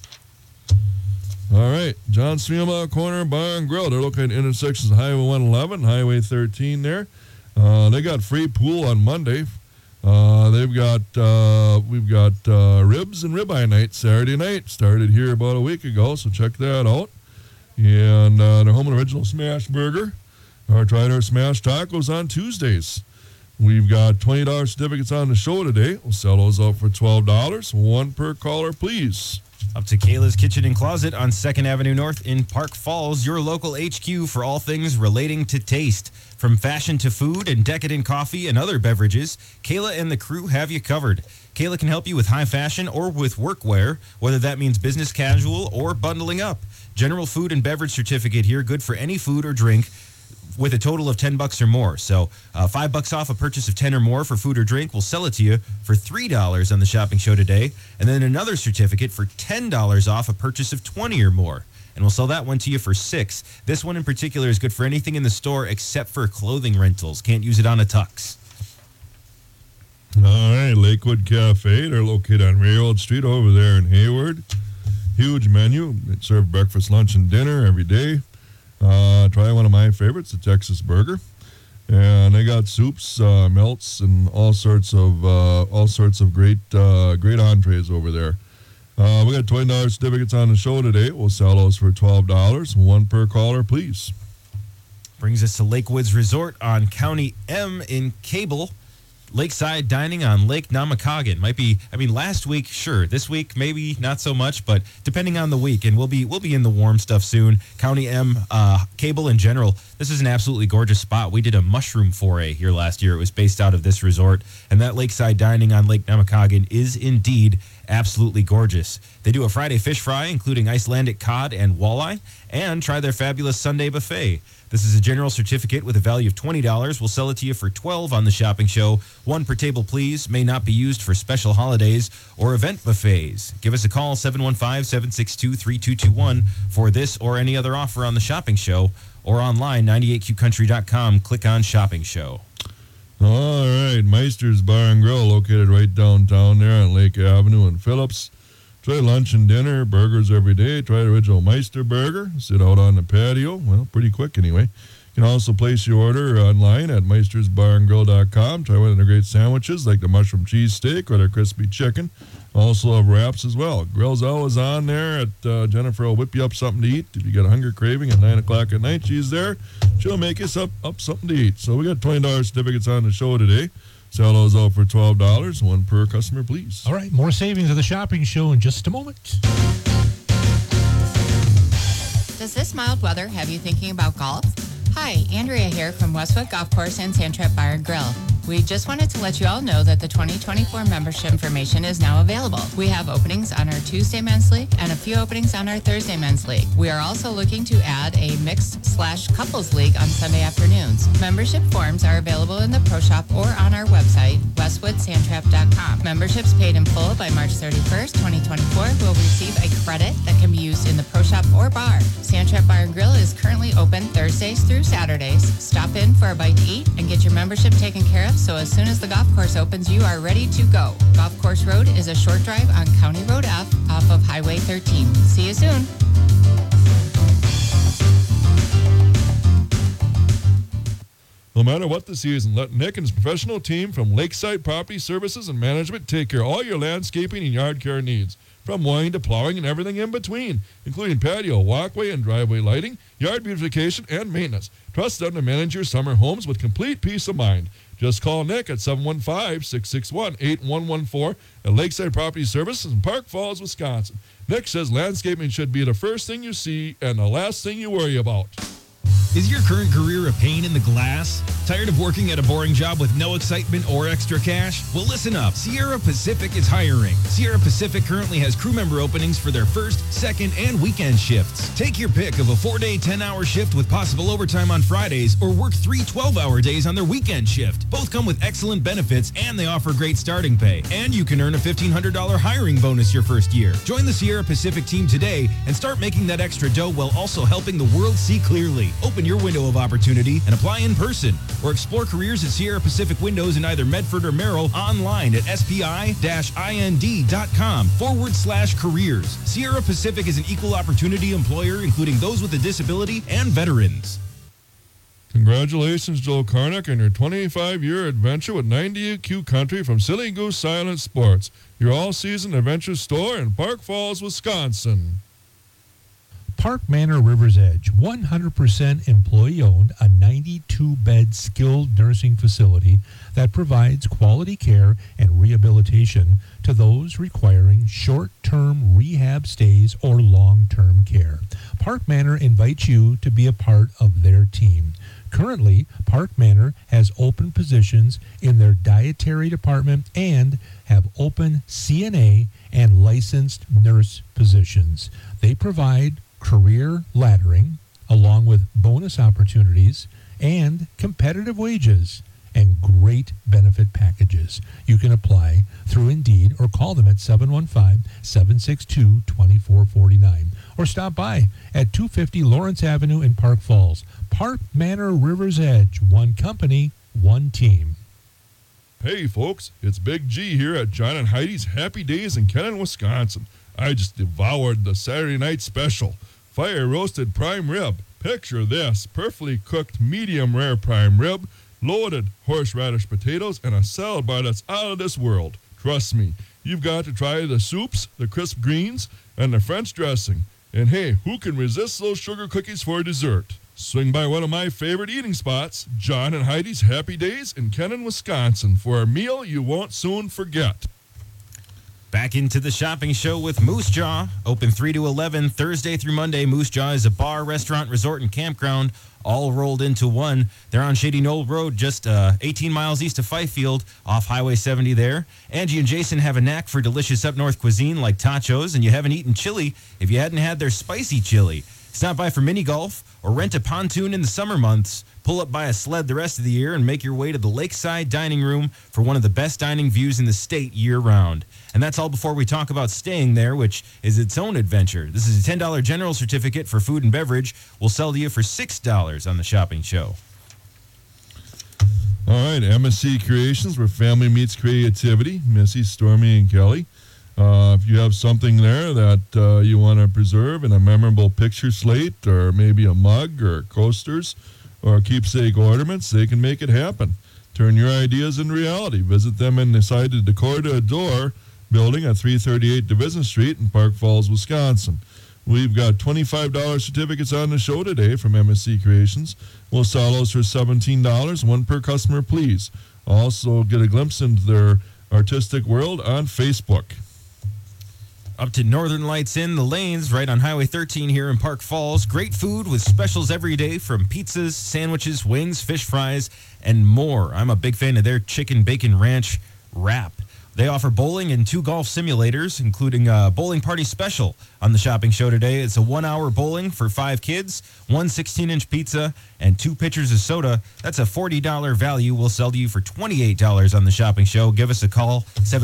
S19: All right, John Sriema Corner Bar and Grill. They're located at intersections of Highway 111, Highway 13 there. They got free pool on Monday. We've got ribs and ribeye night Saturday night. Started here about a week ago, so check that out. And their home and original smash burger. Or try their smash tacos on Tuesdays. We've got $20 certificates on the show today. We'll sell those out for $12. One per caller, please.
S29: Up to Kayla's Kitchen and Closet on 2nd Avenue North in Park Falls, your local HQ for all things relating to taste. From fashion to food and decadent coffee and other beverages, Kayla and the crew have you covered. Kayla can help you with high fashion or with workwear, whether that means business casual or bundling up. General food and beverage certificate here, good for any food or drink, with a total of $10 or more. So $5 off a purchase of 10 or more for food or drink. We'll sell it to you for $3 on the shopping show today. And then another certificate for $10 off a purchase of 20 or more. And we'll sell that one to you for $6. This one in particular is good for anything in the store except for clothing rentals. Can't use it on a tux.
S19: All right, Lakewood Cafe. They're located on Railroad Street over there in Hayward. Huge menu. They serve breakfast, lunch, and dinner every day. Try one of my favorites, the Texas Burger, and they got soups, melts, and all sorts of great entrees over there. We got $20 certificates on the show today. We'll sell those for $12. One per caller, please.
S29: Brings us to Lakewoods Resort on County M in Cable. Lakeside dining on Lake Namakagon. Last week, sure. This week, maybe not so much, but depending on the week, and we'll be in the warm stuff soon. County M, Cable in general, this is an absolutely gorgeous spot. We did a mushroom foray here last year. It was based out of this resort, and that lakeside dining on Lake Namakagon is indeed absolutely gorgeous. They do a Friday fish fry, including Icelandic cod and walleye, and try their fabulous Sunday buffet. This is a general certificate with a value of $20. We'll sell it to you for $12 on the shopping show. One per table, please. May not be used for special holidays or event buffets. Give us a call, 715-762-3221, for this or any other offer on the shopping show, or online, 98qcountry.com. Click on shopping show.
S19: All right, Meister's Bar and Grill, located right downtown there on Lake Avenue in Phillips. Try lunch and dinner, burgers every day. Try the original Meister burger. Sit out on the patio. Well, pretty quick anyway. You can also place your order online at meistersbarandgrill.com. Try one of their great sandwiches like the mushroom cheese steak or their crispy chicken. Also have wraps as well. Grill's always on there. Jennifer will whip you up something to eat. If you get a hunger craving at 9 o'clock at night, she's there. She'll make you up something to eat. So we got $20 certificates on the show today. Sell those out for $12. One per customer, please.
S11: All right, more savings at the shopping show in just a moment.
S1: Does this mild weather have you thinking about golf? Hi, Andrea here from Westwood Golf Course and Sandtrap Bar and Grill. We just wanted to let you all know that the 2024 membership information is now available. We have openings on our Tuesday Men's League and a few openings on our Thursday Men's League. We are also looking to add a mixed/couples league on Sunday afternoons. Membership forms are available in the Pro Shop or on our website, westwoodsandtrap.com. Memberships paid in full by March 31st, 2024 will receive a credit that can be used in the Pro Shop or bar. Sandtrap Bar and Grill is currently open Thursdays through Saturdays. Stop in for a bite to eat and get your membership taken care of, so as soon as the golf course opens, you are ready to go. Golf Course Road is a short drive on County Road F off of Highway 13. See you soon.
S19: No matter what the season, let Nick and his professional team from Lakeside Property Services and Management take care of all your landscaping and yard care needs. From mowing to plowing and everything in between, including patio, walkway, and driveway lighting, yard beautification, and maintenance. Trust them to manage your summer homes with complete peace of mind. Just call Nick at 715-661-8114 at Lakeside Property Services in Park Falls, Wisconsin. Nick says landscaping should be the first thing you see and the last thing you worry about.
S20: Is your current career a pain in the glass? Tired of working at a boring job with no excitement or extra cash? Well, listen up. Sierra Pacific is hiring. Sierra Pacific currently has crew member openings for their first, second, and weekend shifts. Take your pick of a 4-day, 10-hour shift with possible overtime on Fridays, or work 3 12-hour days on their weekend shift. Both come with excellent benefits, and they offer great starting pay. And you can earn a $1,500 hiring bonus your first year. Join the Sierra Pacific team today and start making that extra dough while also helping the world see clearly. Open your window of opportunity and apply in person, or explore careers at Sierra Pacific Windows in either Medford or Merrill online at spi-ind.com/careers. Sierra Pacific is an equal opportunity employer, including those with a disability and veterans.
S19: Congratulations, Joel Karnick, on your 25-year adventure with 98Q Country from Silly Goose Silent Sports, your all-season adventure store in Park Falls, Wisconsin.
S11: Park Manor River's Edge, 100% employee-owned, a 92-bed skilled nursing facility that provides quality care and rehabilitation to those requiring short-term rehab stays or long-term care. Park Manor invites you to be a part of their team. Currently, Park Manor has open positions in their dietary department and have open CNA and licensed nurse positions. They provide career laddering, along with bonus opportunities and competitive wages and great benefit packages. You can apply through Indeed or call them at 715-762-2449 or stop by at 250 Lawrence Avenue in Park Falls. Park Manor River's Edge, one company, one team.
S19: Hey folks, it's Big G here at John and Heidi's Happy Days in Kennon, Wisconsin. I just devoured the Saturday night special. Fire roasted prime rib. Picture this, perfectly cooked medium rare prime rib, loaded horseradish potatoes, and a salad bar that's out of this world. Trust me, you've got to try the soups, the crisp greens, and the French dressing. And hey, who can resist those sugar cookies for dessert? Swing by one of my favorite eating spots, John and Heidi's Happy Days in Kennon, Wisconsin, for a meal you won't soon forget.
S29: Back into the shopping show with Moose Jaw. Open 3 to 11, Thursday through Monday. Moose Jaw is a bar, restaurant, resort, and campground all rolled into one. They're on Shady Knoll Road, just 18 miles east of Fifield, off Highway 70 there. Angie and Jason have a knack for delicious up-north cuisine like tachos, and you haven't eaten chili if you hadn't had their spicy chili. Stop by for mini golf or rent a pontoon in the summer months. Pull up by a sled the rest of the year and make your way to the Lakeside Dining Room for one of the best dining views in the state year-round. And that's all before we talk about staying there, which is its own adventure. This is a $10 general certificate for food and beverage. We'll sell to you for $6 on the shopping show.
S19: All right, MSC Creations, where family meets creativity. Missy, Stormy, and Kelly. If you have something there that you want to preserve in a memorable picture slate, or maybe a mug or coasters or keepsake ornaments, they can make it happen. Turn your ideas into reality. Visit them inside the Decor to Adore building at 338 Division Street in Park Falls, Wisconsin. We've got $25 certificates on the show today from MSC Creations. We'll sell those for $17, one per customer, please. Also get a glimpse into their artistic world on Facebook.
S29: Up to Northern Lights in the Lanes, right on Highway 13 here in Park Falls. Great food with specials every day from pizzas, sandwiches, wings, fish fries, and more. I'm a big fan of their chicken bacon ranch wrap. They offer bowling and 2 golf simulators, including a bowling party special on the shopping show today. It's a 1-hour bowling for 5 kids, 1 16-inch pizza, and 2 pitchers of soda. That's a $40 value. We'll sell to you for $28 on the shopping show. Give us a call,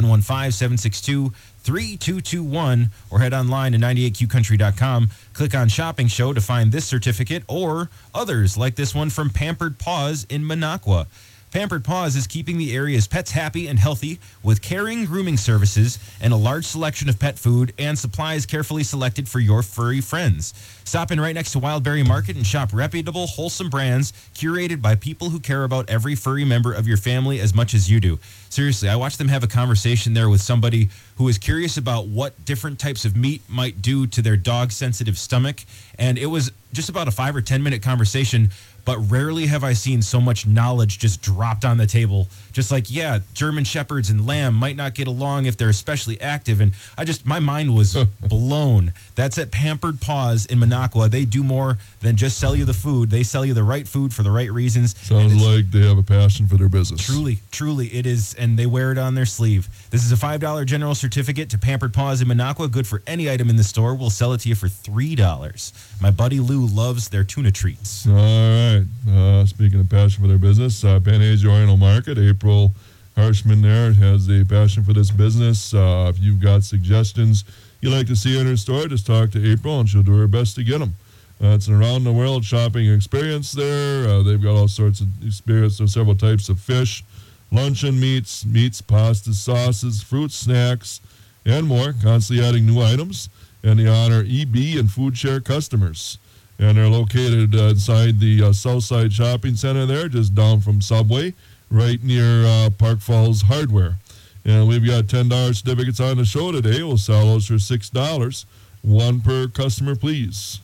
S29: 715-762-3221, or head online to 98qcountry.com. Click on Shopping Show to find this certificate or others like this one from Pampered Paws in Minocqua. Pampered Paws is keeping the area's pets happy and healthy with caring grooming services and a large selection of pet food and supplies carefully selected for your furry friends. Stop in right next to Wildberry Market and shop reputable, wholesome brands curated by people who care about every furry member of your family as much as you do. Seriously, I watched them have a conversation there with somebody who was curious about what different types of meat might do to their dog-sensitive stomach, and it was just about a 5 or 10 minute conversation. But rarely have I seen so much knowledge just dropped on the table. Just like, yeah, German Shepherds and Lamb might not get along if they're especially active. And my mind was blown. That's at Pampered Paws in Minocqua. They do more than just sell you the food. They sell you the right food for the right reasons.
S19: Sounds like they have a passion for their business.
S29: Truly it is. And they wear it on their sleeve. This is a $5 general certificate to Pampered Paws in Minocqua. Good for any item in the store. We'll sell it to you for $3. My buddy Lou loves their tuna treats.
S19: All right. Speaking of passion for their business, Panhazy Oriental Market, April Harshman there has a passion for this business. If you've got suggestions you'd like to see in her store, just talk to April and she'll do her best to get them. It's an around-the-world shopping experience there. They've got all sorts of experience with several types of fish, luncheon meats, pastas, sauces, fruits, snacks, and more, constantly adding new items. And they honor EB and Food Share customers. And they're located inside the Southside Shopping Center there, just down from Subway, right near Park Falls Hardware. And we've got $10 certificates on the show today. We'll sell those for $6. One per customer, please.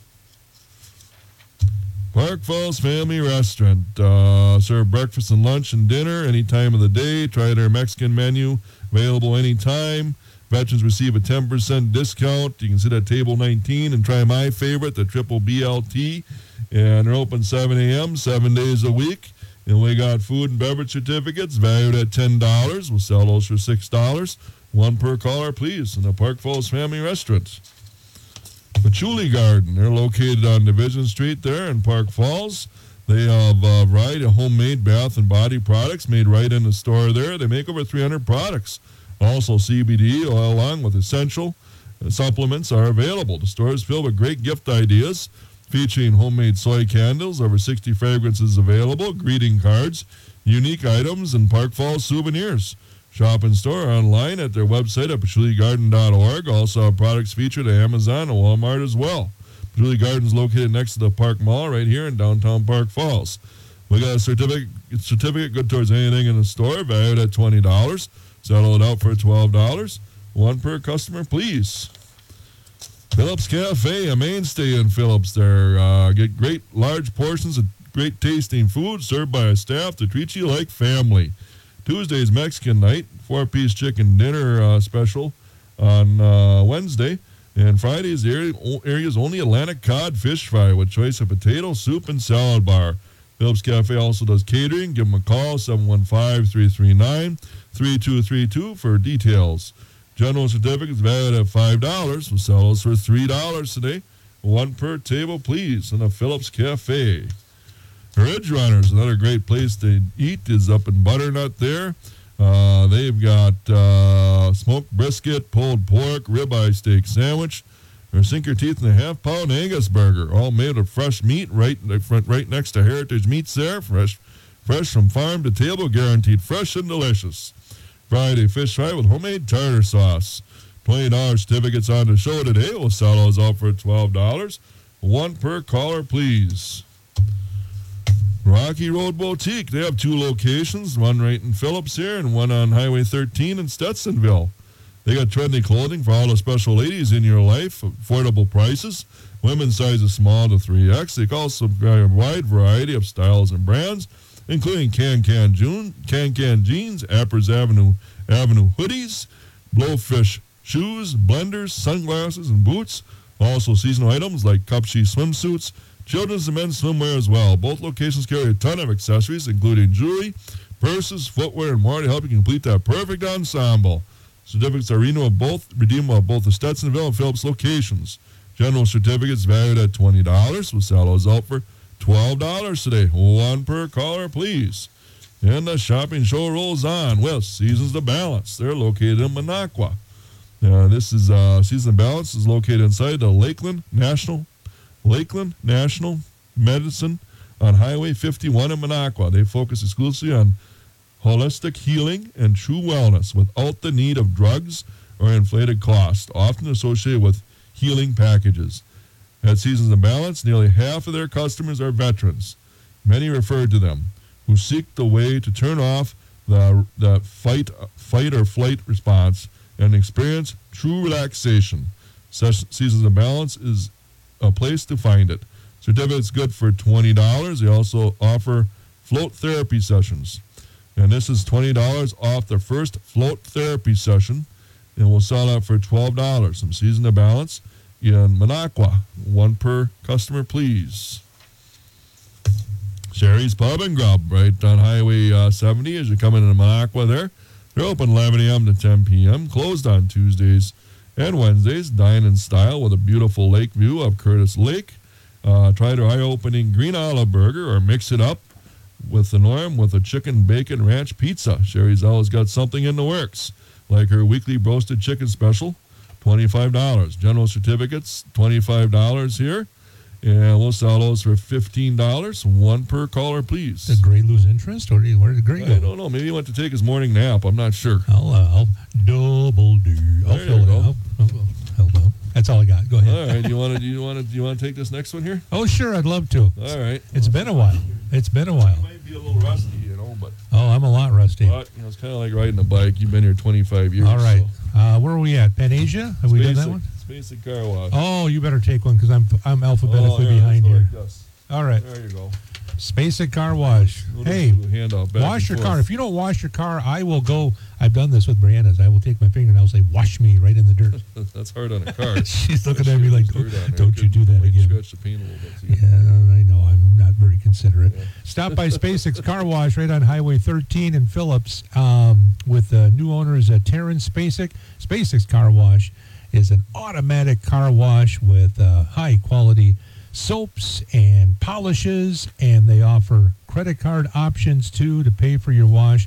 S19: Park Falls Family Restaurant. Serve breakfast and lunch and dinner any time of the day. Try their Mexican menu, available anytime. Veterans receive a 10% discount. You can sit at table 19 and try my favorite, the triple BLT. And they're open 7 a.m., 7 days a week. And we got food and beverage certificates valued at $10. We'll sell those for $6. One per caller, please, in the Park Falls Family Restaurant. Patchouli Garden. They're located on Division Street there in Park Falls. They have a variety of homemade bath and body products made right in the store there. They make over 300 products. Also, CBD oil along with essential supplements are available. The store is filled with great gift ideas featuring homemade soy candles, over 60 fragrances available, greeting cards, unique items, and Park Falls souvenirs. Shop in store online at their website at patchouligarden.org. Also have products featured at Amazon and Walmart as well. Patchouli Garden is located next to the Park Mall right here in downtown Park Falls. We got a certificate good towards anything in the store, valued at $20. Settle it out for $12. One per customer, please. Phillips Cafe, a mainstay in Phillips there. Get great large portions of great tasting food served by a staff that treats you like family. Tuesday's Mexican night, 4-piece chicken dinner special on Wednesday. And Friday is the area's only Atlantic cod fish fry with choice of potato, soup, and salad bar. Phillips Cafe also does catering. Give them a call, 715-339-3232 for details. General certificates valued at $5. We'll sell those for $3 today. One per table, please, in the Phillips Cafe. Ridge Runners, another great place to eat, is up in Butternut there. They've got smoked brisket, pulled pork, ribeye steak sandwich, or sink your teeth in a half-pound Angus burger, all made of fresh meat right next to Heritage Meats there. Fresh from farm to table, guaranteed fresh and delicious. Friday fish fry with homemade tartar sauce. $20 certificates on the show today. We'll sell those out for $12. One per caller, please. Rocky Road Boutique. They have 2 locations, one right in Phillips here and one on Highway 13 in Stetsonville. They got trendy clothing for all the special ladies in your life, affordable prices. Women's sizes small to 3X. They also have a wide variety of styles and brands, including Can jeans, Appers Avenue hoodies, Blowfish shoes, blenders, sunglasses, and boots. Also seasonal items like Cupshe swimsuits, children's and men's swimwear as well. Both locations carry a ton of accessories, including jewelry, purses, footwear, and more to help you complete that perfect ensemble. Certificates are redeemable at both the Stetsonville and Phillips locations. General certificates valued at $20. We'll sell those out for $12 today. One per caller, please. And the shopping show rolls on with Seasons to Balance. They're located in Minocqua. This is Seasons to Balance is located inside the Lakeland National Medicine on Highway 51 in Minocqua. They focus exclusively on holistic healing and true wellness without the need of drugs or inflated costs, often associated with healing packages. At Seasons of Balance, nearly half of their customers are veterans. Many refer to them who seek the way to turn off the fight or flight response and experience true relaxation. Seasons of Balance is a place to find it. Certificate's good for $20. They also offer float therapy sessions. And this is $20 off the first float therapy session. And we'll sell that for $12. Some Season to Balance in Minocqua. One per customer, please. Sherry's Pub and Grub, right on Highway 70 as you're coming into Minocqua there. They're open 11 a.m. to 10 p.m., closed on Tuesdays and Wednesdays. Dine in style with a beautiful lake view of Curtis Lake. Try their eye-opening green olive burger or mix it up with the norm with a chicken bacon ranch pizza. Sherry's always got something in the works, like her weekly roasted chicken special, $25. General certificates, $25 here. And we'll sell those for $15. One per caller, please.
S11: Did Gray lose interest, or where did Gray go?
S19: I don't know. Maybe he went to take his morning nap. I'm not sure.
S11: I'll double do. I'll fill it out. Hold on. That's all I got. Go ahead.
S19: All right. You want to take this next one here?
S11: Oh, sure. I'd love to.
S19: All right.
S11: It's been a while. You
S19: might be a little rusty, but.
S11: Oh, I'm a lot rusty.
S19: But it's kind of like riding a bike. You've been here 25 years.
S11: All right. So. Where are we at? Panasia? Have we done that one?
S19: Basic car wash.
S11: Oh, you better take one because I'm alphabetically behind here.
S19: Like
S11: all right.
S19: There you go.
S11: Basic car wash. Hey, wash your car. If you don't wash your car, I will go. I've done this with Brianna's. I will take my finger and I'll say, wash me right in the dirt.
S19: That's hard on a car.
S11: She's looking at me like, don't you do that again.
S19: Scratch the paint a little bit.
S11: Yeah, I know. I'm not very considerate. Yeah. Stop by SpaceX Car Wash right on Highway 13 in Phillips with new owners Terrence Spacek. SpaceX Car Wash is an automatic car wash with high-quality soaps and polishes, and they offer credit card options, too, to pay for your wash.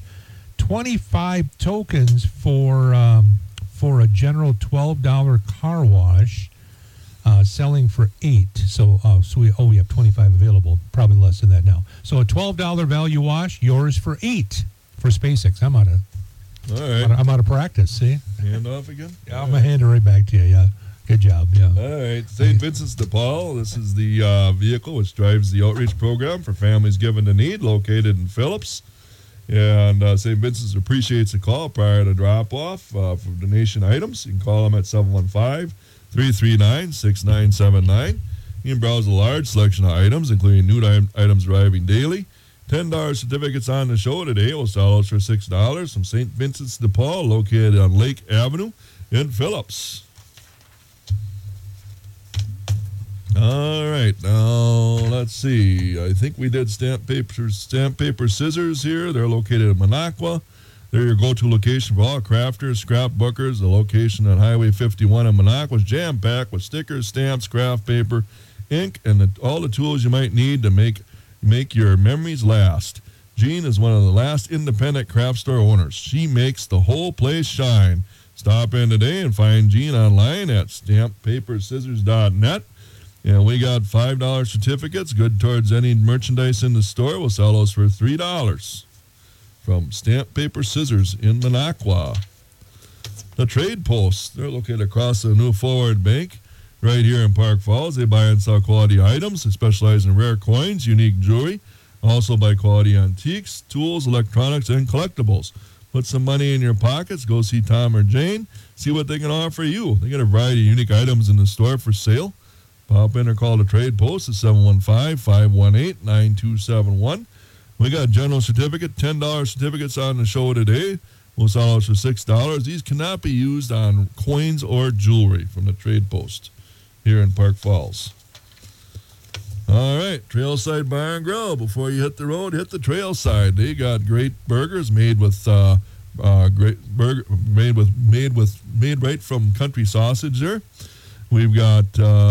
S11: 25 tokens for a general $12 car wash, selling for $8. So we have 25 available, probably less than that now. So a $12 value wash, yours for $8 for SpaceX. I'm out of practice, see?
S19: Hand off again?
S11: Yeah, I'm going to hand it right back to you, yeah. Good job, yeah.
S19: All right, St. Vincent's de Paul. This is the vehicle which drives the outreach program for families given the need, located in Phillips. And St. Vincent's appreciates a call prior to drop-off for donation items. You can call them at 715-339-6979. You can browse a large selection of items, including new items arriving daily. $10 certificates on the show today. We'll sell those for $6 from St. Vincent's de Paul, located on Lake Avenue in Phillips. All right, now let's see. I think we did stamp paper scissors here. They're located in Minocqua. They're your go-to location for all crafters, scrapbookers. The location on Highway 51 in Minocqua is jam-packed with stickers, stamps, craft paper, ink, and all the tools you might need to make your memories last. Jean is one of the last independent craft store owners. She makes the whole place shine. Stop in today and find Jean online at stamppaperscissors.net. And we got $5 certificates, good towards any merchandise in the store. We'll sell those for $3 from Stamp Paper Scissors in Minocqua. The Trade Posts, they're located across the New Forward Bank right here in Park Falls. They buy and sell quality items. They specialize in rare coins, unique jewelry, also buy quality antiques, tools, electronics, and collectibles. Put some money in your pockets. Go see Tom or Jane. See what they can offer you. They got a variety of unique items in the store for sale. Pop in or call the Trade Post at 715-518-9271. We got general certificate, $10 certificates on the show today. We'll sell those for $6. These cannot be used on coins or jewelry from the Trade Post here in Park Falls. All right, Trailside Bar and Grill. Before you hit the road, hit the trailside. They got great burgers made with made right from country sausage there. We've got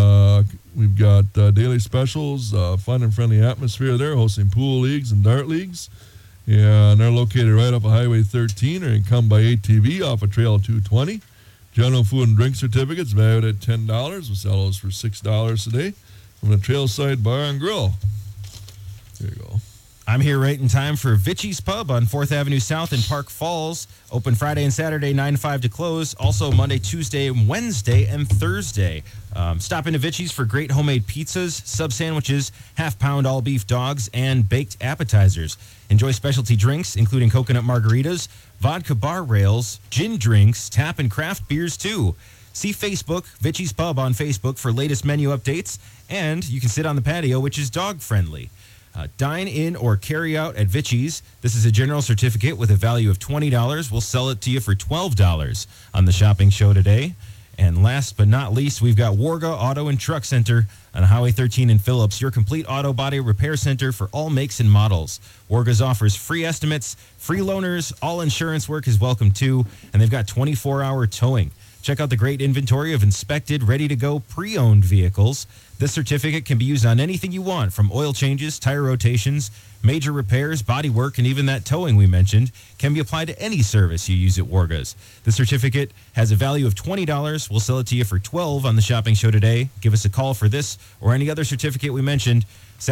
S19: daily specials, fun and friendly atmosphere there, hosting pool leagues and dart leagues. And they're located right off of Highway 13, or you can come by ATV off of Trail 220. General food and drink certificates valued at $10. We'll sell those for $6 today from the Trailside Bar and Grill. There you go.
S29: I'm here right in time for Vichy's Pub on 4th Avenue South in Park Falls. Open Friday and Saturday, 9 to 5 to close. Also Monday, Tuesday, Wednesday, and Thursday. Stop into Vichy's for great homemade pizzas, sub sandwiches, half-pound all-beef dogs, and baked appetizers. Enjoy specialty drinks, including coconut margaritas, vodka bar rails, gin drinks, tap and craft beers, too. See Facebook, Vichy's Pub on Facebook for latest menu updates, and you can sit on the patio, which is dog-friendly. Dine in or carry out at Vichy's. This is a general certificate with a value of $20. We'll sell it to you for $12 on the shopping show today. And last but not least, we've got Warga Auto and Truck Center on Highway 13 in Phillips, your complete auto body repair center for all makes and models. Warga's offers free estimates, free loaners, all insurance work is welcome too, and they've got 24-hour towing. Check out the great inventory of inspected, ready-to-go, pre-owned vehicles. This certificate can be used on anything you want, from oil changes, tire rotations, major repairs, body work, and even that towing we mentioned can be applied to any service you use at Warga's. The certificate has a value of $20. We'll sell it to you for $12 on the shopping show today. Give us a call for this or any other certificate we mentioned,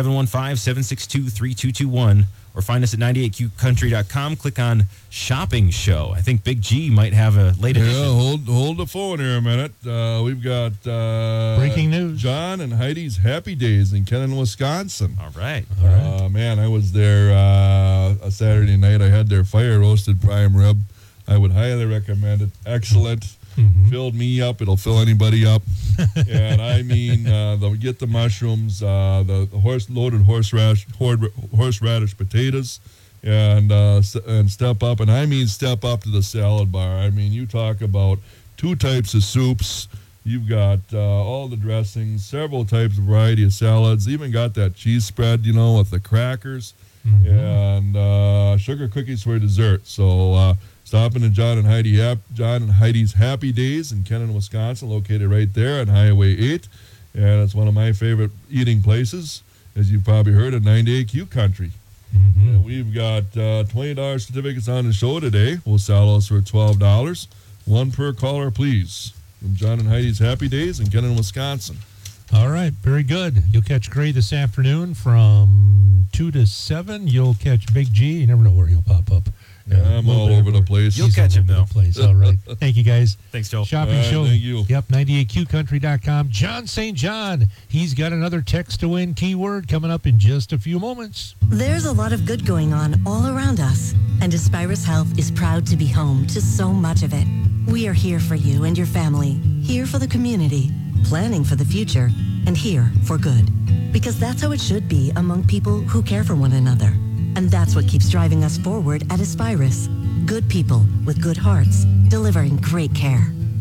S29: 715-762-3221, or find us at 98qcountry.com. Click on Shopping Show. I think Big G might have a late edition.
S19: Yeah, hold the phone here a minute. We've got
S11: breaking news.
S19: John and Heidi's Happy Days in Kennon, Wisconsin.
S29: All right.
S19: Man, I was there a Saturday night. I had their fire roasted prime rib. I would highly recommend it. Excellent. Filled me up. It'll fill anybody up. And I mean, they'll get the mushrooms, the loaded horseradish potatoes, and step up. And I mean step up to the salad bar. I mean, you talk about 2 types of soups. You've got all the dressings, several types of variety of salads. Even got that cheese spread, with the crackers, and sugar cookies for dessert. So stop in at John and Heidi's Happy Days in Kennon, Wisconsin, located right there on Highway 8. And it's one of my favorite eating places, as you've probably heard, at 98Q Country. And we've got $20 certificates on the show today. We'll sell those for $12. One per caller, please. From John and Heidi's Happy Days in Kennon, Wisconsin.
S11: All right, very good. You'll catch Gray this afternoon from 2 to 7. You'll catch Big G. You never know where he'll pop up.
S19: Yeah, I'm all over the place.
S29: You'll catch him, though.
S11: All right. Thank you, guys.
S29: Thanks, Joe.
S11: Shopping show.
S19: Thank you.
S11: Yep, 98qcountry.com. John St. John. He's got another text to win keyword coming up in just a few moments.
S2: There's a lot of good going on all around us, and Aspirus Health is proud to be home to so much of it. We are here for you and your family, here for the community, planning for the future, and here for good. Because that's how it should be among people who care for one another. And that's what keeps driving us forward at Aspirus. Good people with good hearts, delivering great care.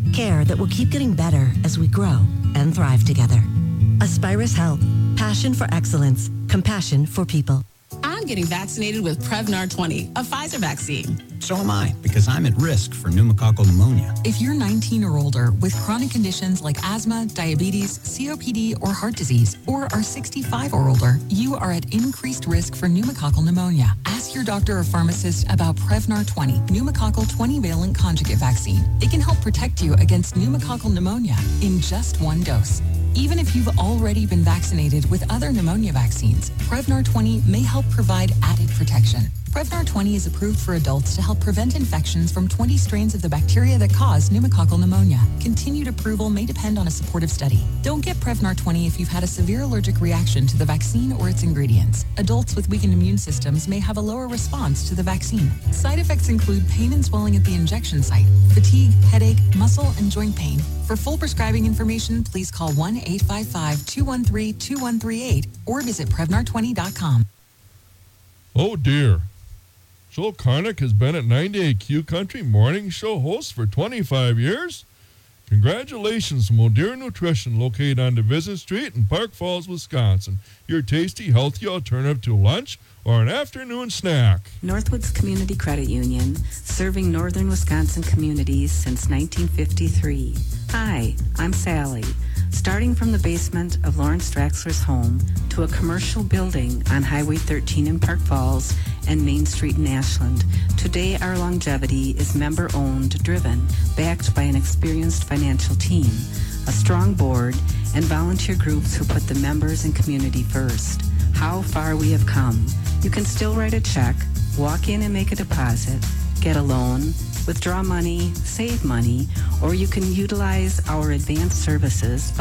S2: Care that will keep getting better as we grow and thrive together. Aspirus Health. Passion for excellence. Compassion for people.
S3: I'm getting vaccinated with Prevnar 20, a Pfizer vaccine.
S4: So am I, because I'm at risk for pneumococcal pneumonia.
S6: If you're 19 or older with chronic conditions like asthma, diabetes, COPD, or heart disease, or are 65 or older, you are at increased risk for pneumococcal pneumonia. Ask your doctor or pharmacist about Prevnar 20, pneumococcal 20-valent conjugate vaccine. It can help protect you against pneumococcal pneumonia in just one dose. Even if you've already been vaccinated with other pneumonia vaccines, Prevnar 20 may help provide added protection. Prevnar 20 is approved for adults to help prevent infections from 20 strains of the bacteria that cause pneumococcal pneumonia. Continued approval may depend on a supportive study. Don't get Prevnar 20 if you've had a severe allergic reaction to the vaccine or its ingredients. Adults with weakened immune systems may have a lower response to the vaccine. Side effects include pain and swelling at the injection site, fatigue, headache, muscle, and joint pain. For full prescribing information, please call 1-855-213-2138 or visit Prevnar20.com.
S19: Oh dear. Joel Karnick has been at 98Q Country Morning Show host for 25 years. Congratulations from O'Dear Nutrition, located on Division Street in Park Falls, Wisconsin. Your tasty, healthy alternative to lunch or an afternoon snack.
S7: Northwoods Community Credit Union, serving northern Wisconsin communities since 1953. Hi, I'm Sally. Starting from the basement of Lawrence Draxler's home to a commercial building on Highway 13 in Park Falls and Main Street in Ashland, today our longevity is member-owned, driven, backed by an experienced financial team, a strong board, and volunteer groups who put the members and community first. How far we have come. You can still write a check, walk in and make a deposit, get a loan, withdraw money, save money, or you can utilize our advanced services